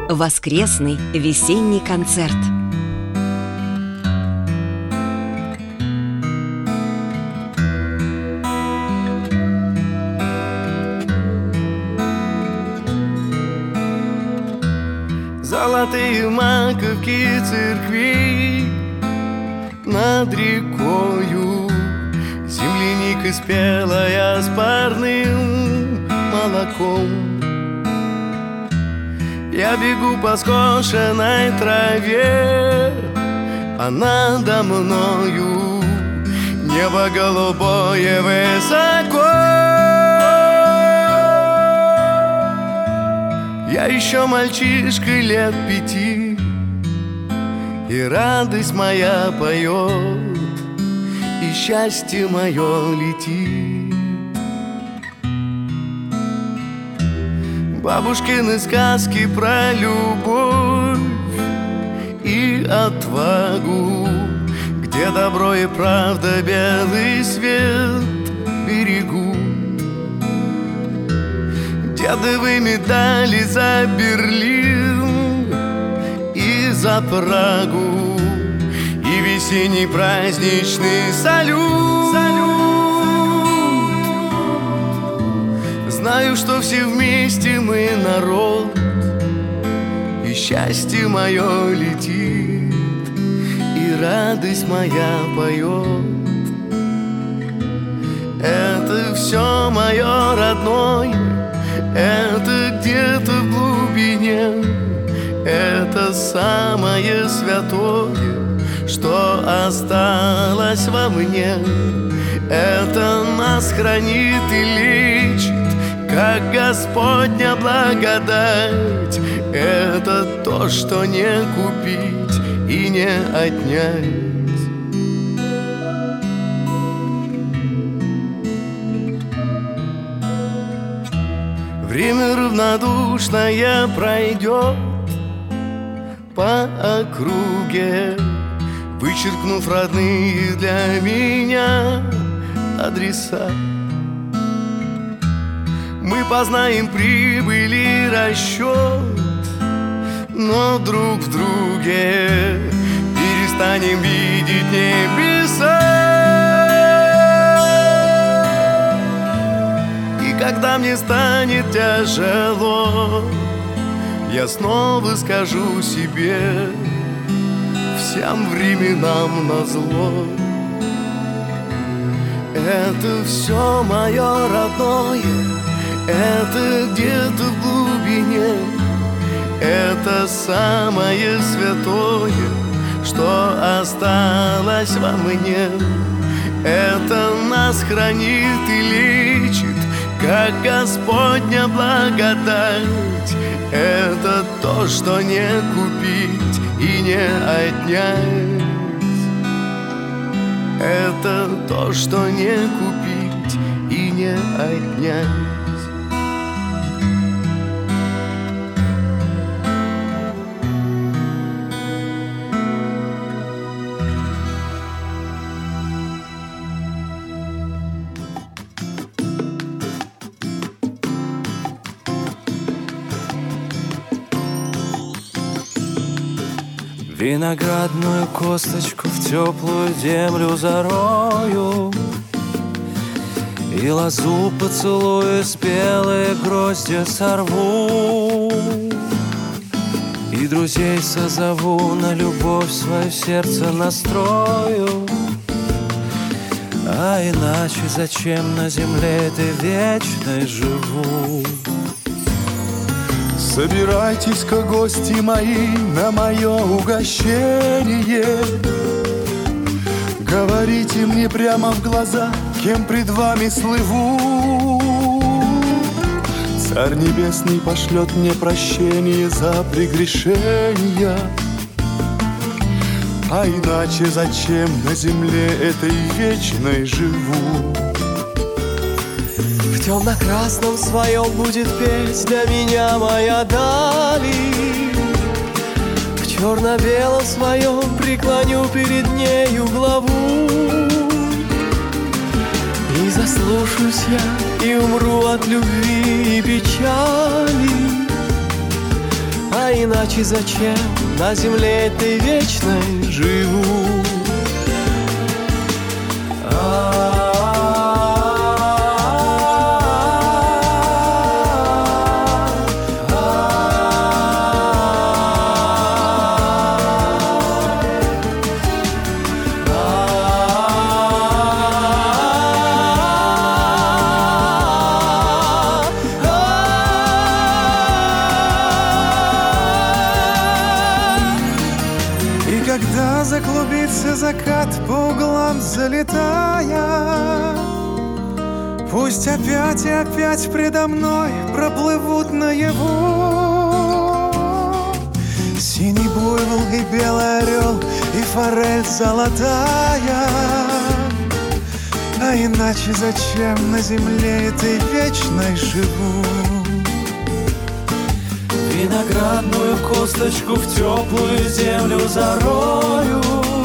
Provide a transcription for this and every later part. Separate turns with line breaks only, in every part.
Воскресный весенний концерт.
Золотые маковки церкви над рекою, земляника спелая с парным молоком. Я бегу по скошенной траве, а надо мною небо голубое высоко. Я еще мальчишка лет 5, и радость моя поет, и счастье мое летит. Бабушкины сказки про любовь и отвагу, где добро и правда белый свет берегут. Дедовы медали за Берлин и за Прагу, и весенний праздничный салют. Знаю, что все вместе мы народ, и счастье мое летит, и радость моя поет. Это все мое родное, это где-то в глубине, это самое святое, что осталось во мне. Это нас хранит и лечит, как Господня благодать. Это то, что не купить и не отнять. Время равнодушное пройдет по округе, вычеркнув родные для меня адреса. Мы познаем прибыль и расчет, но друг в друге перестанем видеть небеса. И когда мне станет тяжело, я снова скажу себе: всем временам назло. Это все мое родное, это где-то в глубине, это самое святое, что осталось во мне. Это нас хранит и лечит, как Господня благодать. Это то, что не купить и не отнять. Это то, что не купить и не отнять.
Виноградную косточку в теплую землю зарою, и лозу поцелую, спелые гроздья сорву, и друзей созову, на любовь свое сердце настрою. А иначе зачем на земле этой вечной живу?
Собирайтесь-ка, гости мои, на мое угощение. Говорите мне прямо в глаза, кем пред вами слыву. Царь Небесный пошлет мне прощение за прегрешения. А иначе зачем на земле этой вечной живу?
В темно-красном своем будет петь для меня моя дали. В черно-белом своем преклоню перед нею главу. И заслушаюсь я, и умру от любви и печали. А иначе зачем на земле этой вечной живу?
Когда заклубится закат по углам залетая, пусть опять и опять предо мной проплывут наяву синий буйвол и белый орел и форель золотая. А иначе зачем на земле этой вечной живу?
Виноградную косточку в теплую землю зарою,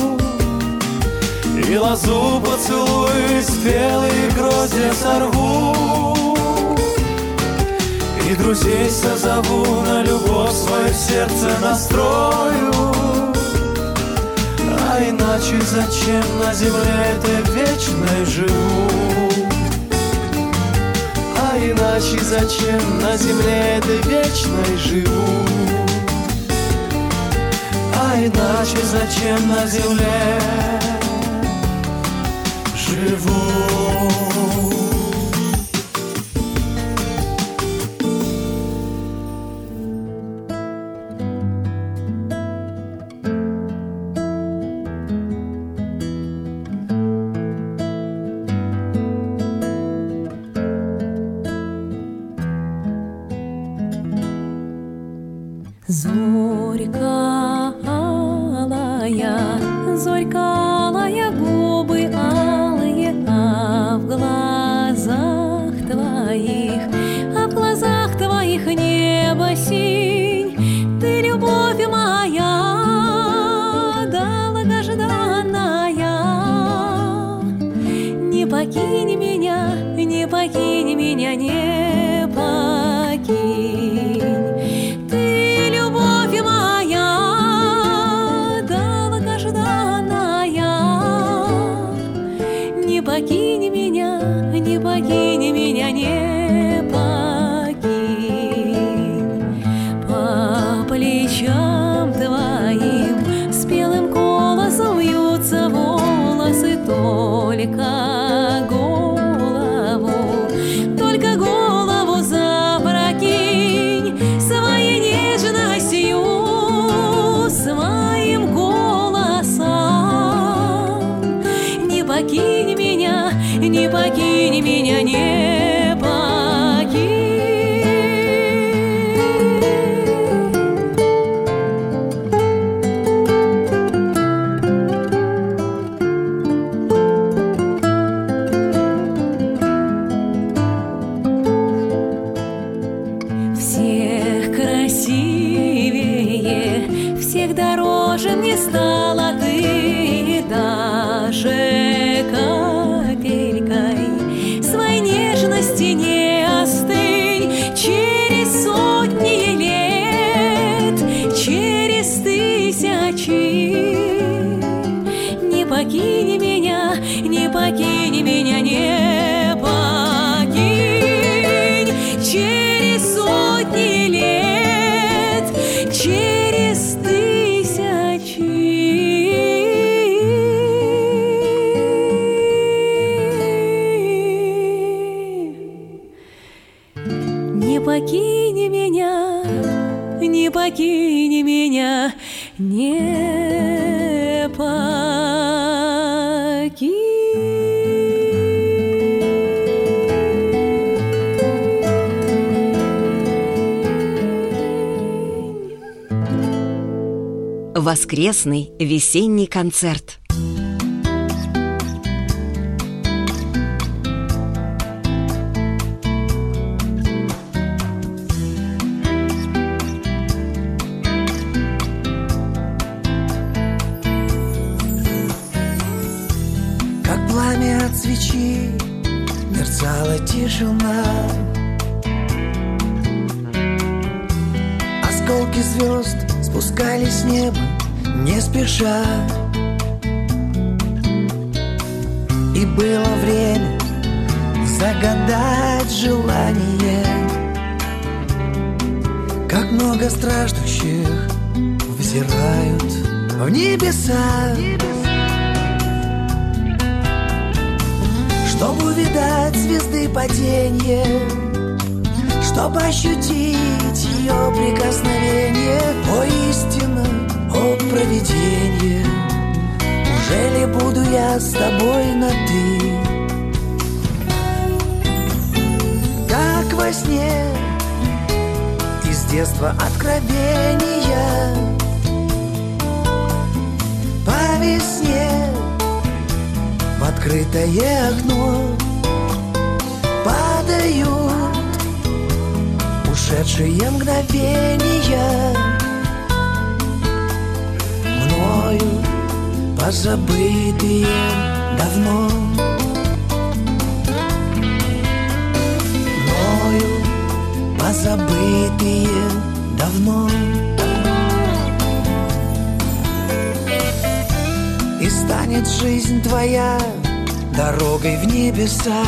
и лозу поцелую, и спелые гроздья сорву, и друзей созову, на любовь свое сердце настрою. А иначе зачем на земле этой вечной живу? А иначе зачем на земле этой вечной живу? А иначе зачем на земле живу?
Зорька алая, губы алые, а в глазах твоих небо синь. Ты любовь моя, долгожданная, не покинь меня, не покинь меня, не покинь. Ты любовь моя, не покинь меня, не покинь меня, не покинь. По плечам твоим спелым колосом вьются волосы, только голову запрокинь своей нежностью, своим голосом. Не покинь меня, не покинь меня, не покинь. Всех красивее, всех дороже мне стала ты, даже капелькой своей нежности не остынь. Через сотни лет, через тысячи, не покинь меня, не покинь меня, не покинь. Через сотни лет, через тысячи, не покинь меня, не покинь меня, не покинь.
Воскресный весенний концерт.
Как пламя от свечи мерцала тишина, осколки звезд спускались с неба не спеша. И было время загадать желание. Как много страждущих взирают в небеса, чтобы увидать звезды падения, чтобы ощутить ее прикосновение. О, истина, о, провидение, неужели буду я с тобой на «ты»? Как во сне, из детства откровения, по весне в открытое окно падают ушедшие мгновения, мною позабытые давно, мною позабытые давно. И станет жизнь твоя дорогой в небеса,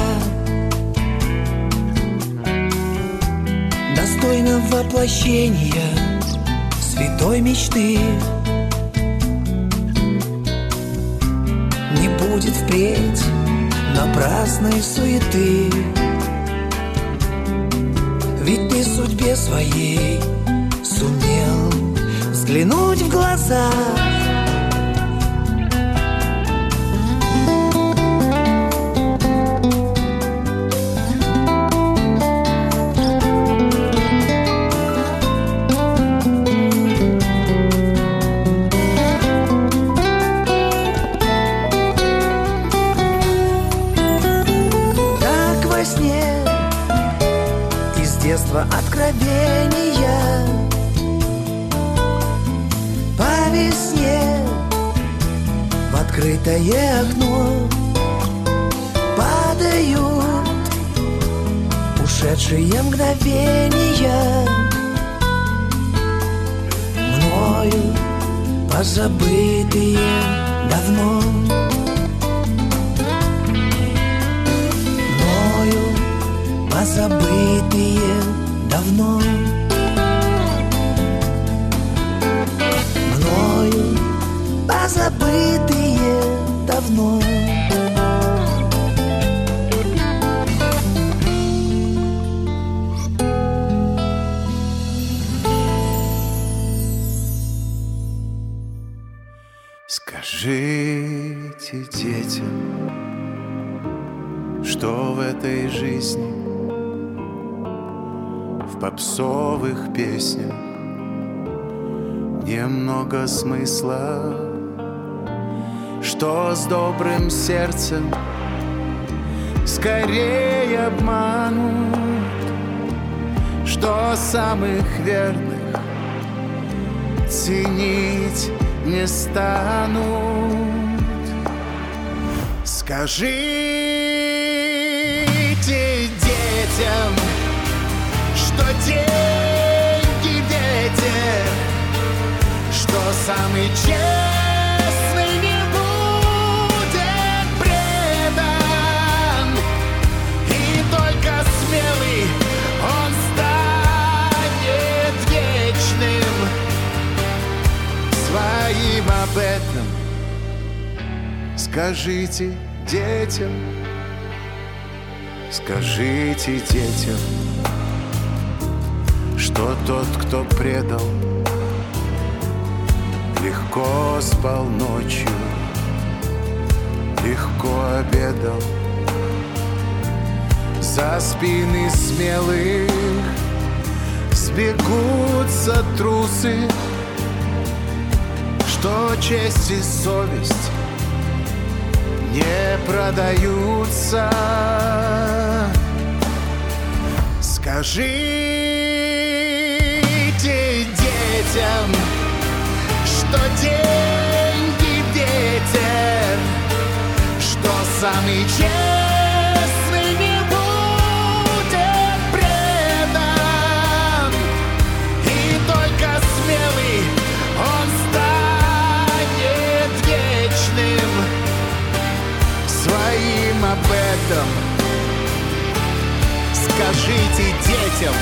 достойно воплощения святой мечты. Не будет впредь напрасной суеты, ведь ты судьбе своей сумел взглянуть в глаза. Откровения, по весне в открытое окно падают ушедшие мгновения, мною позабытые давно, мною позабытые давно, мною позабытые давно.
Скажите детям, что в этой жизни, в попсовых песнях немного смысла, что с добрым сердцем скорее обманут, что самых верных ценить не станут. Скажите детям, что деньги ветер, что самый честный не будет предан, и только смелый он станет вечным. Своим об этом скажите детям, скажите детям, что тот, кто предал, легко спал ночью, легко обедал. За спины смелых сбегутся трусы, что честь и совесть не продаются. Скажите детям, что деньги ветер, что самый честный не будет предан, и только
скажите детям.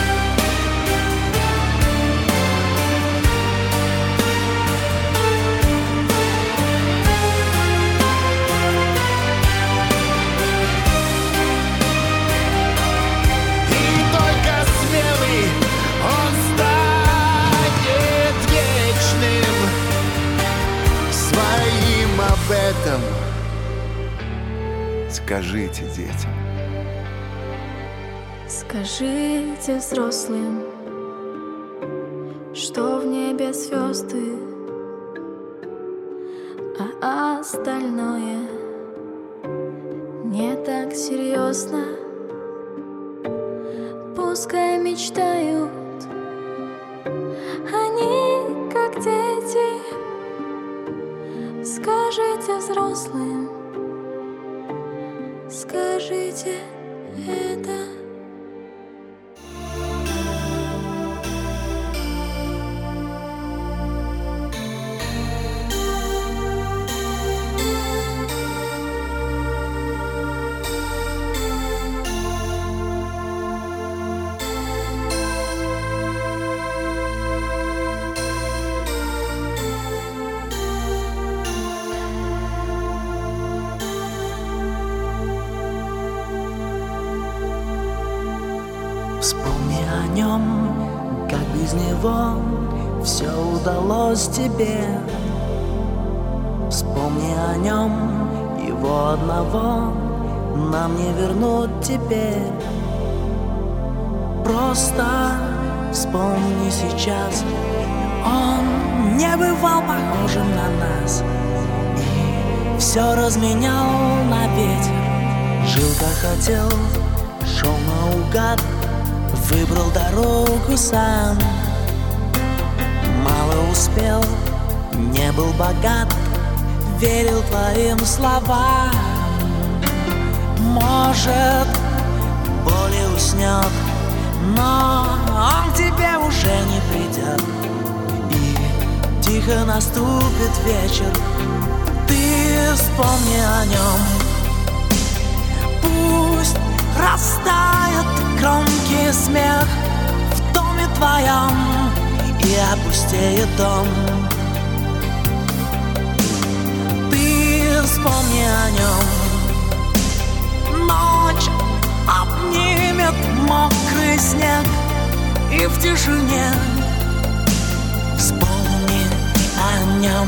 Этом скажите детям.
Скажите взрослым, что в небе звезды, а остальное не так серьезно. Пускай мечтают они, как дети. Скажите взрослым, скажите это.
Вспомни о нем, как без него все удалось тебе. Вспомни о нем, его одного нам не вернуть теперь. Просто вспомни сейчас, он не бывал похожим на нас и все разменял на ветер. Жил как хотел, шел наугад, выбрал дорогу сам. Мало успел, не был богат, верил твоим словам. Может, более уснет, но он к тебе уже не придет. И тихо наступит вечер, ты вспомни о нем. Пусть растает громкий смех в доме твоем и опустеет дом. Ты вспомни о нем. Ночь обнимет мокрый снег, и в тишине вспомни о нем.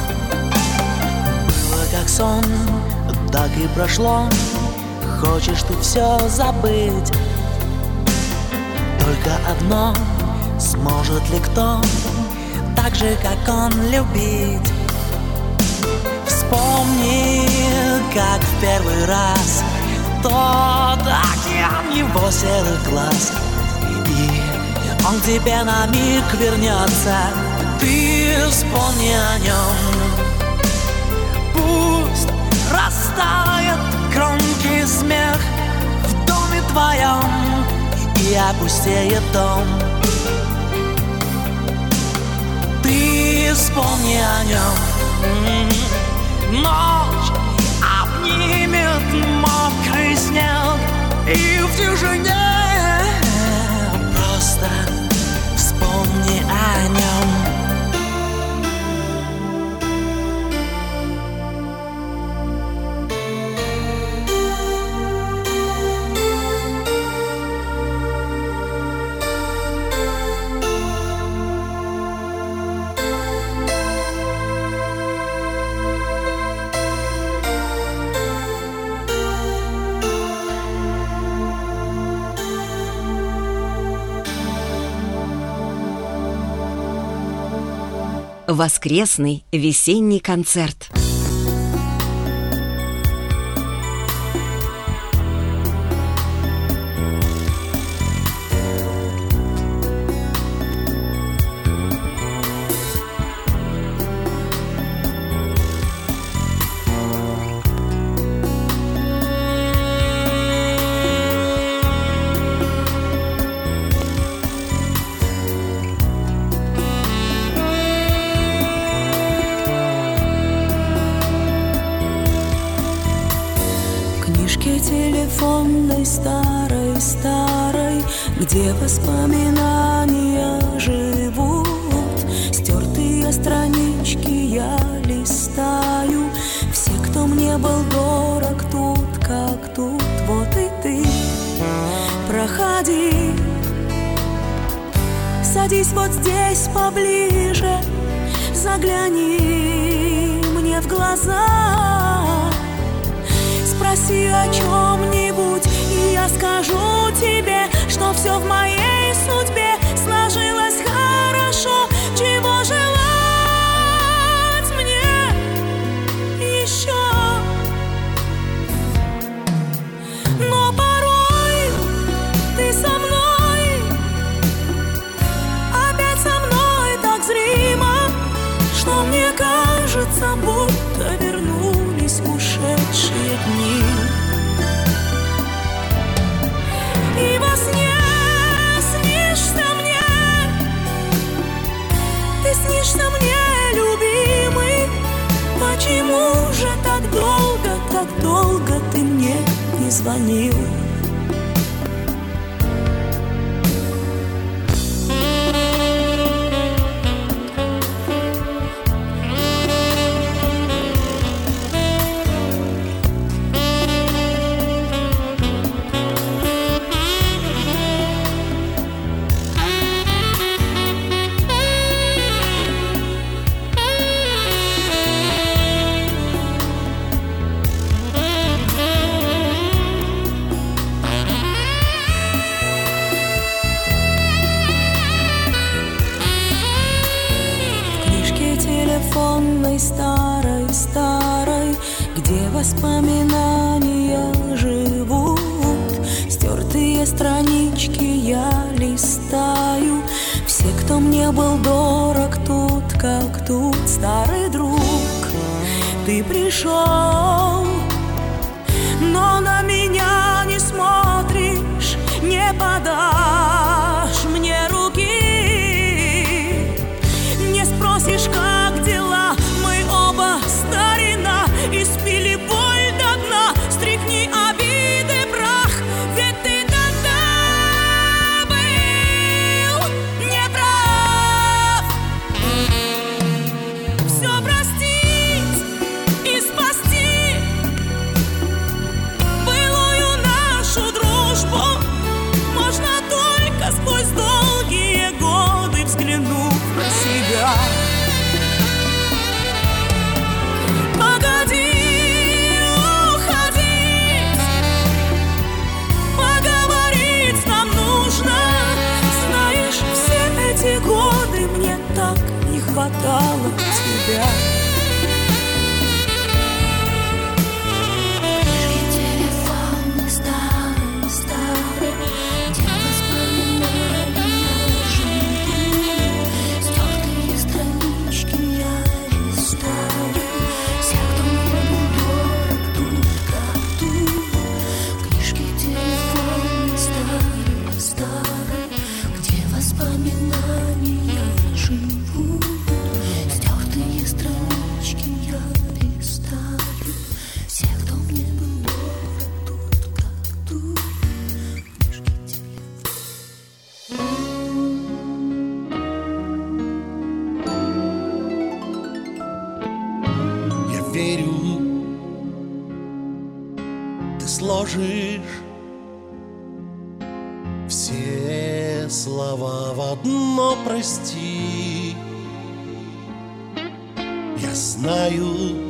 Было как сон, так и прошло. Хочешь ты все забыть, только одно: сможет ли кто так же, как он, любить? Вспомни, как в первый раз тот океан его серых глаз, и он к тебе на миг вернется. Ты вспомни о нем. Пусть растает громкий смех в доме твоем и опустеет дом. Ты вспомни о нем. Ночь обнимет мокрый снег, и в тишине просто вспомни о нем.
Воскресный весенний концерт.
Телефонной старой где воспоминания живут. Стертые странички я листаю. Все, кто мне был дорог, тут как тут. Вот и ты, проходи, садись вот здесь поближе, загляни мне в глаза, спроси о чем-нибудь, и я скажу тебе, что все в моей судьбе сложилось хорошо. Чего желать мне еще? Но порой ты со мной, опять со мной так зримо, что мне кажется, будто вернулись ушедшие дни. И во сне снишься мне, ты снишься мне, любимый. Почему же так долго ты мне не звонил? Старой, где воспоминания живут. Стертые странички я листаю. Все, кто мне был дорог, тут как тут. Старый друг, ты пришел, но на меня не смотришь, не подашь мне руки, не спросишь, как дела. Старина, испили боль до дна, стряхни обиды прах, ведь ты тогда был неправ. Все простить и спасти былую нашу дружбу можно только сквозь долгие годы, взглянув на себя. Годы мне так не хватало тебя.
Телефон старый, где воспоминания живут. Стертые странички я листаю. Все, кто мне был дорог, тут как тут. Книжки телефон старый, где воспоминания живут. Стертые странички я листаю. Все, кто мне был дорог, тут как тут. Книжки телефон.
Я верю, ты сложишь все слова в одно прости. Я знаю,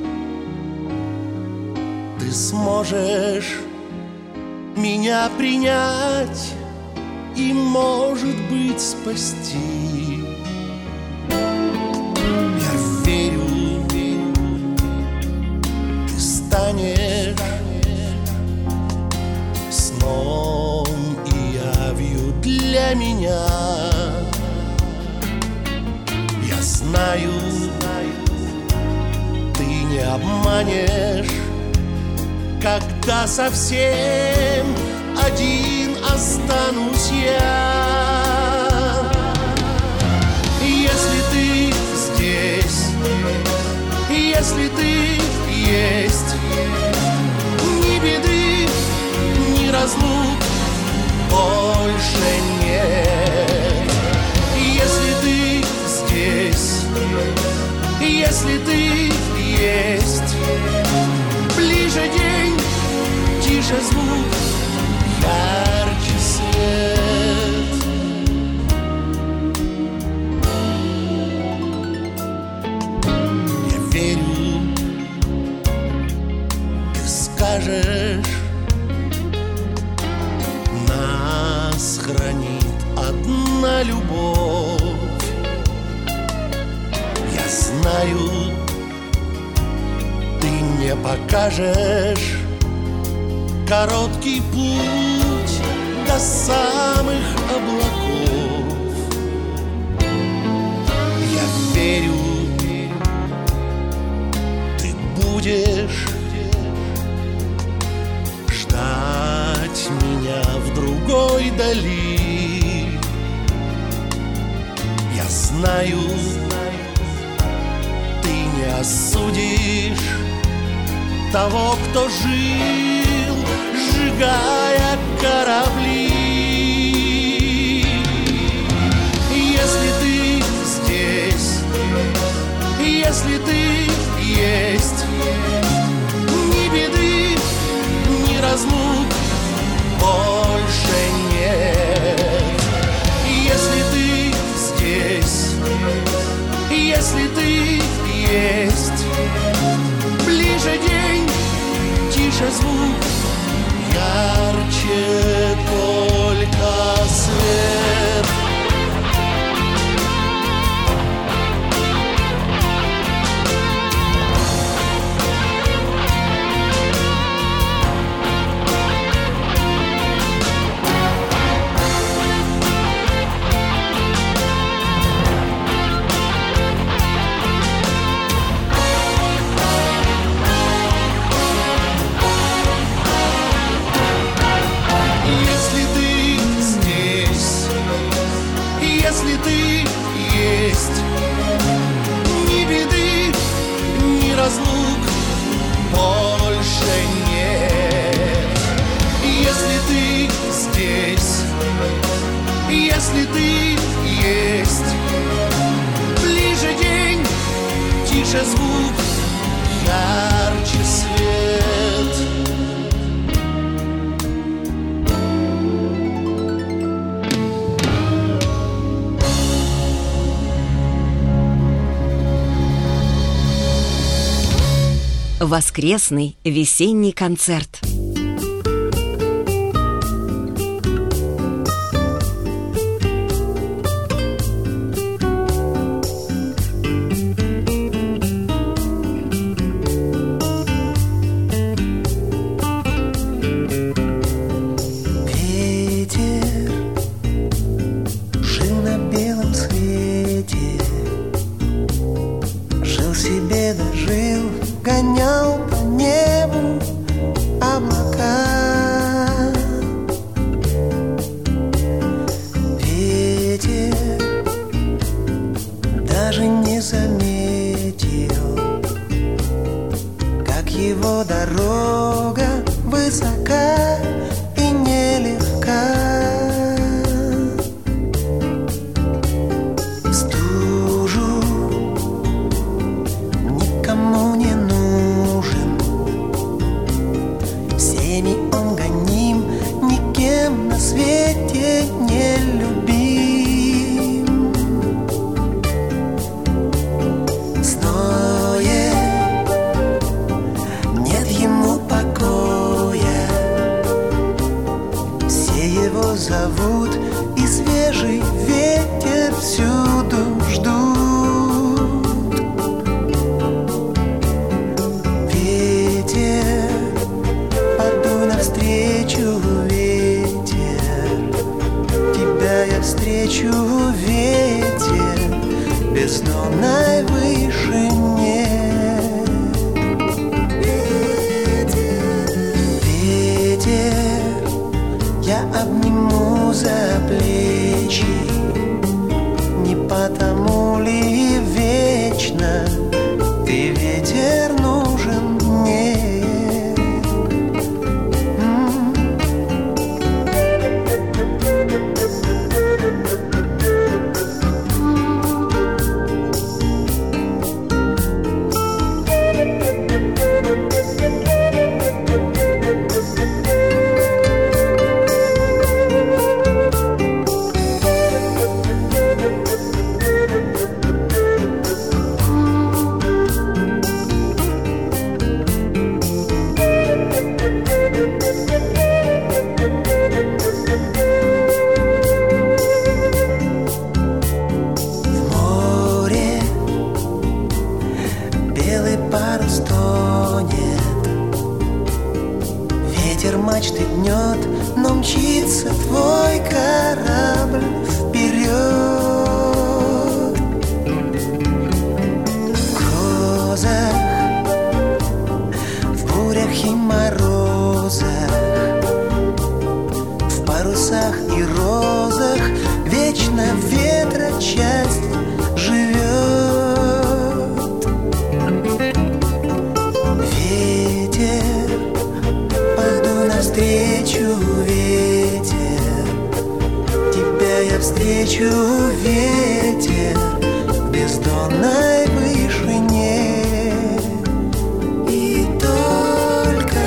ты сможешь меня принять и, может быть, спасти. Я верю, ты станешь сном и явью для меня. Я знаю, ты не обманешь, когда совсем один останусь я. Если ты здесь, если ты есть, ни беды, ни разлук больше если ты есть. Ближе день, тише звук, ярче свет. Я верю, ты скажешь, нас хранит одна любовь. Я знаю, ты не покажешь короткий путь до самых облаков. Я верю, ты будешь ждать меня в другой дали. Я знаю, ты не осудишь того, кто жил, сжигая корабли. Если ты здесь, если ты есть, ни беды, ни разлук больше нет. Если ты здесь, если ты есть, ближе день, тише звук, ярче только свет. Если ты есть, ни беды, ни разлук больше нет. Если ты здесь, если ты есть, ближе день, тише звук, ярче свет.
Воскресный весенний концерт.
Ветер жил на белом свете, жил себе, дожил, гонял по небу облака. Ветер даже не заметил, как его дорога высока и нелегка. В стужу никому не нужен, всеми он гоним, никем на свете не любим. Зное нет ему покоя, все его зовут, и свежий ветер всюду ждут. Ветер, подуй навстречу, ветер, тебя я встречу, ветер, бездонной вышине. Ветер, я обниму за плечи, не тонет, но мчится твой корабль вперед. В грозах, в бурях и морозах, в парусах и розах вечно ветра часть живет. Ветер, пойду навстречу, ветер, тебя я встречу, ветер, в бездонной вышине. И только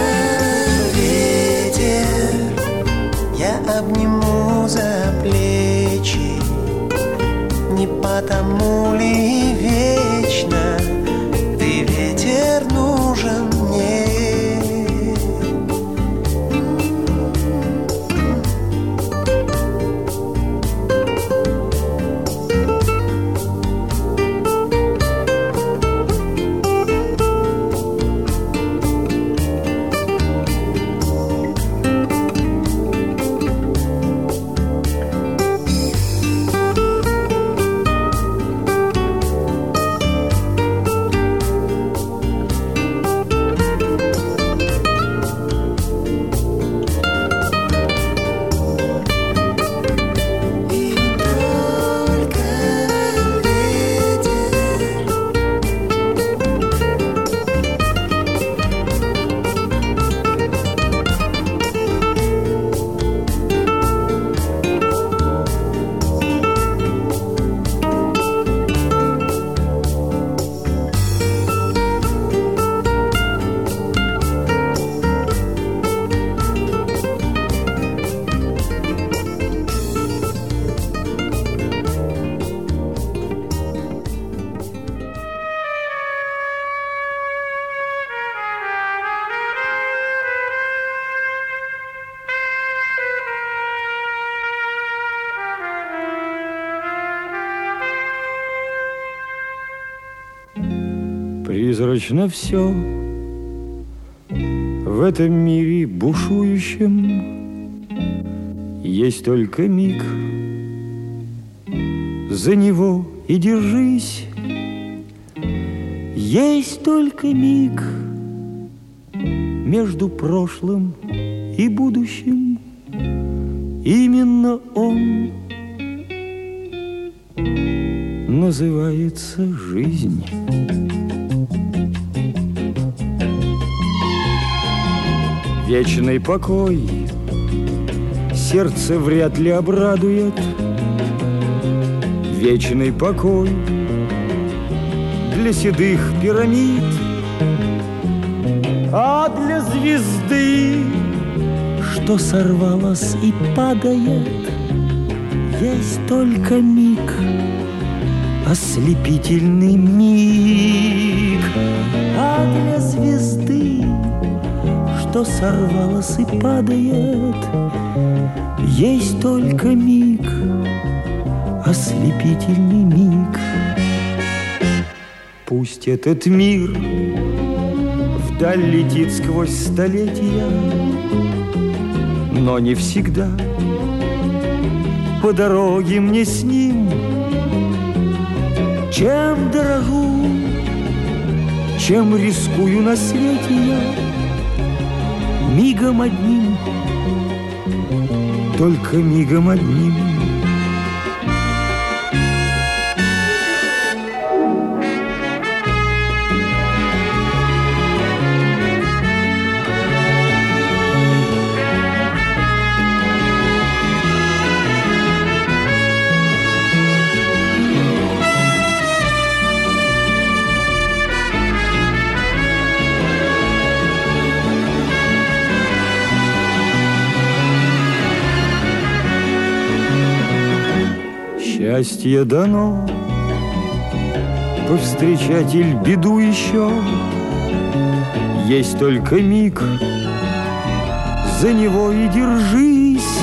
ветер я обниму за плечи. Не потому ли вечно ты, ветер, нужен мне?
Призрачно все в этом мире бушующем. Есть только миг, за него и держись. Есть только миг между прошлым и будущим. Именно он называется жизнь. Вечный покой сердце вряд ли обрадует. Вечный покой для седых пирамид, а для звезды, что сорвалась и падает, есть только миг, ослепительный миг. А для звезды, что сорвалась и падает, есть только миг, ослепительный миг. Пусть этот мир вдаль летит сквозь столетия, но не всегда по дороге мне с ним. Чем дорогу, чем рискую на свете я, мигом одним, только мигом одним. Счастье дано повстречать иль беду еще. Есть только миг, за него и держись.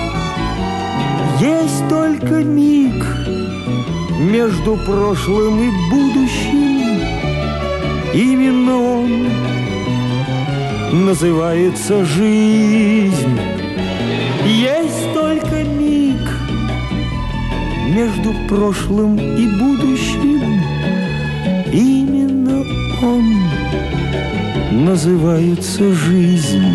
Есть только миг между прошлым и будущим. Именно он называется жизнь. Есть только миг между прошлым и будущим. Именно он называется жизнь.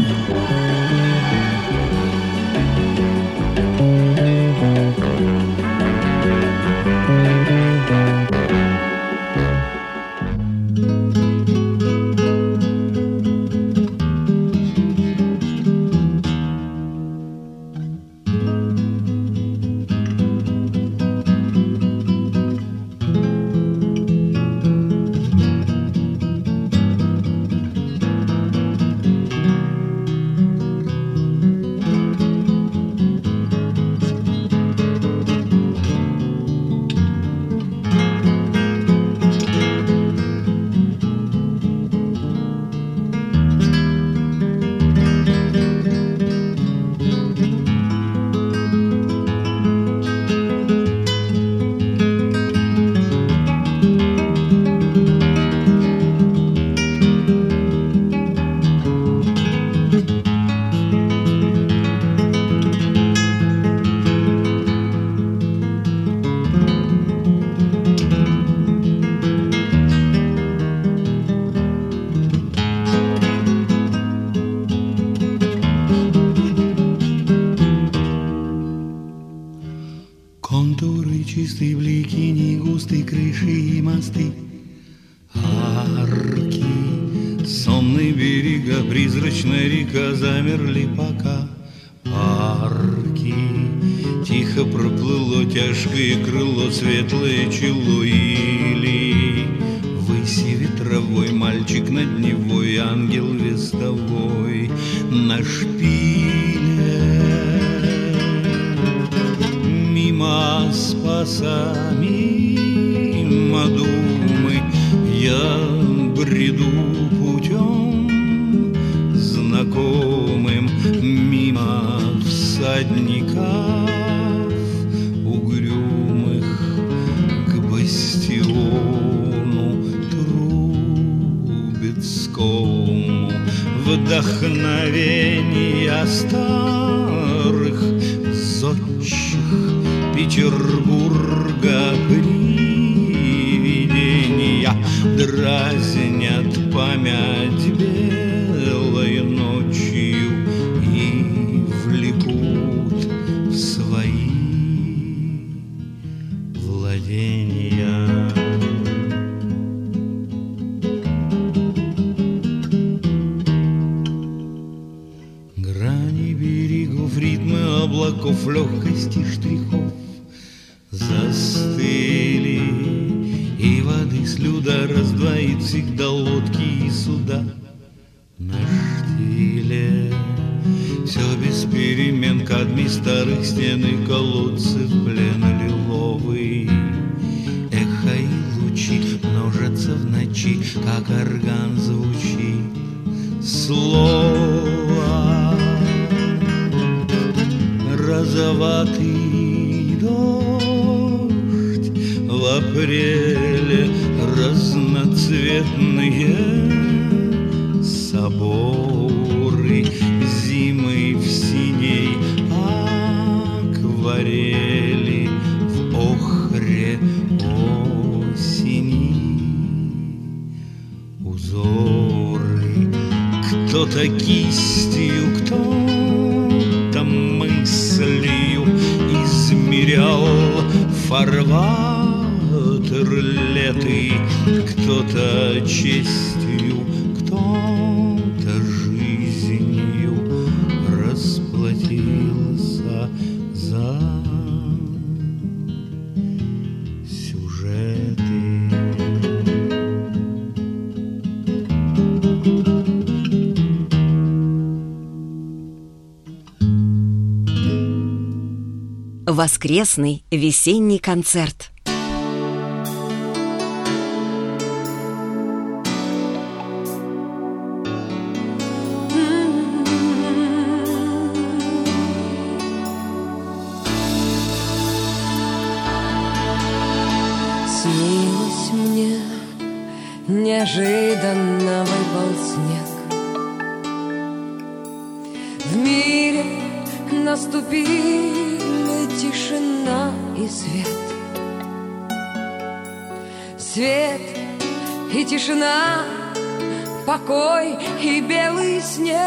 Контуры, чистые блики, негустые крыши и мосты, арки, сонные берега, призрачная река замерли пока. Парки, тихо проплыло тяжкое крыло, светлое чело или выси ветровой, мальчик над Невой, ангел вестовой на шпиле. Мимо Спаса, мимо Думы я бреду путем знакомым, мимо всадников угрюмых к бастиону Трубецкому. Вдохновение старых зодчих Петербурга привидения дразнят память белой ночью и влекут в свои владения. Грани берегов, ритмы облаков, легкости штрихов застыли, и воды слюда раздвоит всегда лодки и суда на штиле. Все без перемен, кадмий старых стен и колодцы в плен лиловый. Эхо и лучи множатся в ночи, как орган звучит слово. Розоватый дождь в апреле, разноцветные соборы, зимы в синей акварели, в охре осени узоры. Кто-то кистью, кто-то мыслью измерял фарватер леты, кто-то честью, кто-то жизнью расплатился за сюжеты.
Воскресный весенний концерт.
Снилось мне, неожиданно выпал снег, наступили тишина и свет. Свет и тишина, покой и белый снег.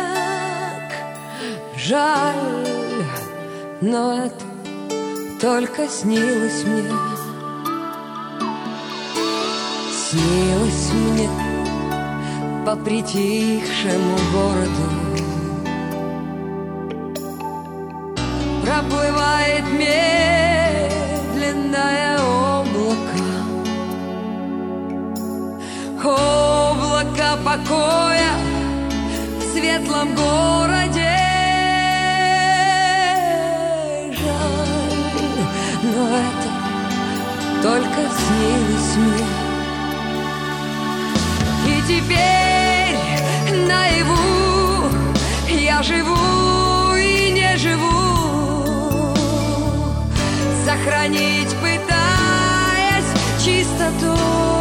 Жаль, но это только снилось мне. Снилось мне по притихшему городу. Проплывает медленное облако. Облако покоя в светлом городе. Жаль, но это только снилось мне. И теперь наяву я живу и не живу, сохранить пытаясь чистоту.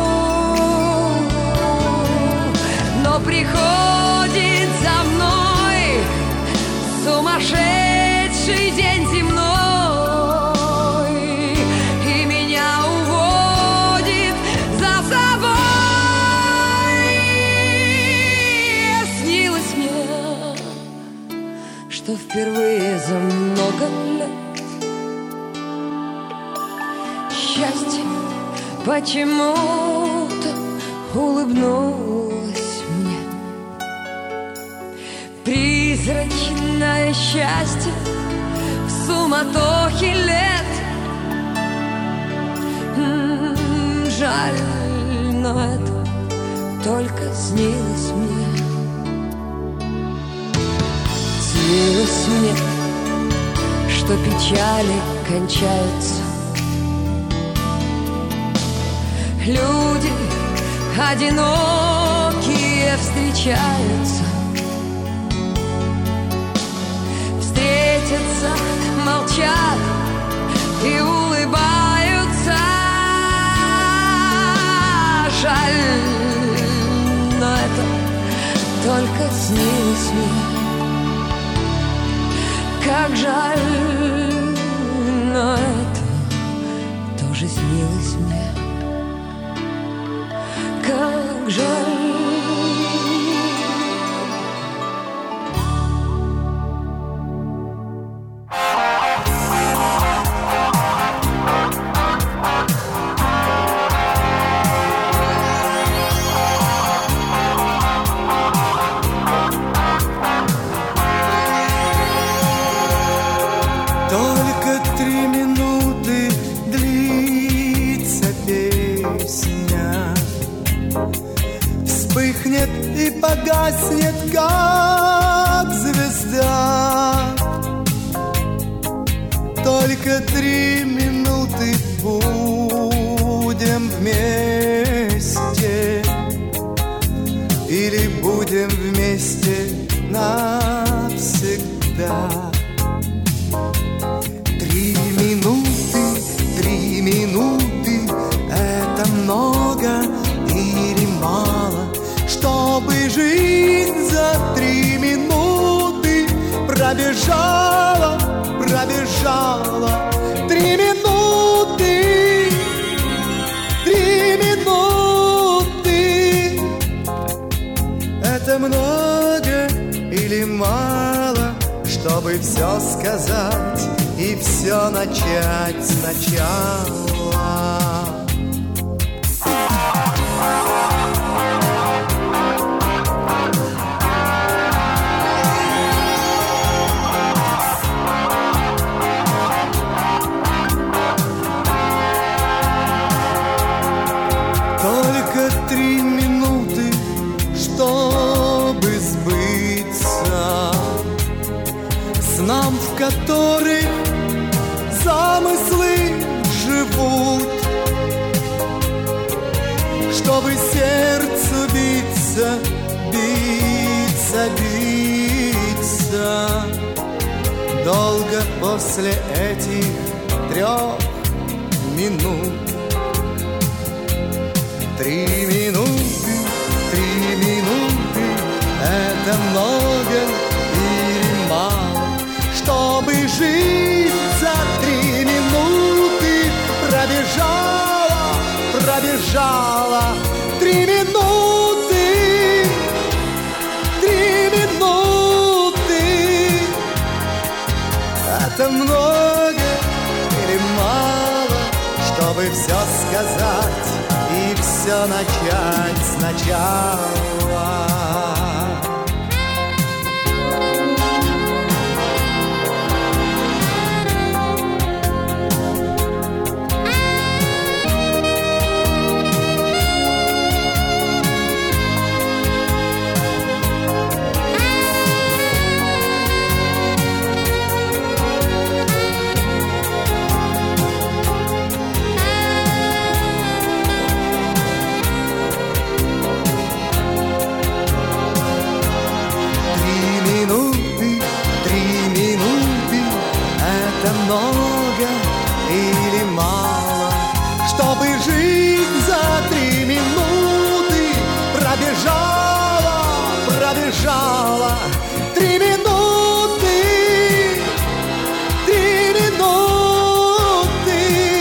Но приходит за мной сумасшедший день земной, и меня уводит за собой. Снилось мне, что впервые за много лет счастье почему-то улыбнулось. Призрачное счастье в суматохе лет. Жаль, но это только снилось мне. Снилось мне, что печали кончаются. Люди одинокие встречаются. Встретятся, молчат и улыбаются. Жаль, но это только снилось мне. Как жаль, но это тоже снилось мне. Как жаль.
И погаснет, как звезда. Только 3 минуты будем вместе. Или будем вместе навсегда. 3 минуты, это много или мало? Чтобы жизнь за 3 минуты пробежала. 3 минуты, 3 минуты. Это много или мало? Чтобы все сказать и все начать сначала. Только 3 минуты, чтобы сбыться снам, в которых замыслы живут, чтобы сердцу биться долго после этих 3 минут. 3 минуты, это много или мало? Что пробежала 3 минуты, 3 минуты. Это много или мало, чтобы все сказать и все начать сначала? Много или мало, чтобы жизнь за 3 минуты пробежала, пробежала 3 минуты, 3 минуты.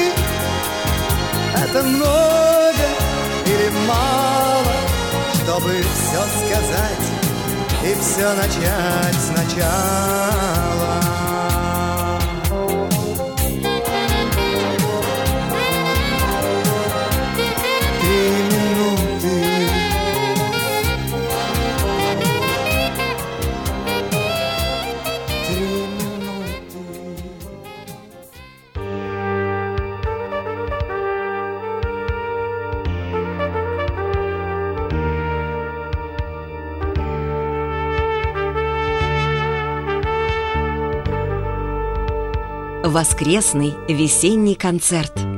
Это много или мало, чтобы все сказать и все начать сначала?
Воскресный весенний концерт.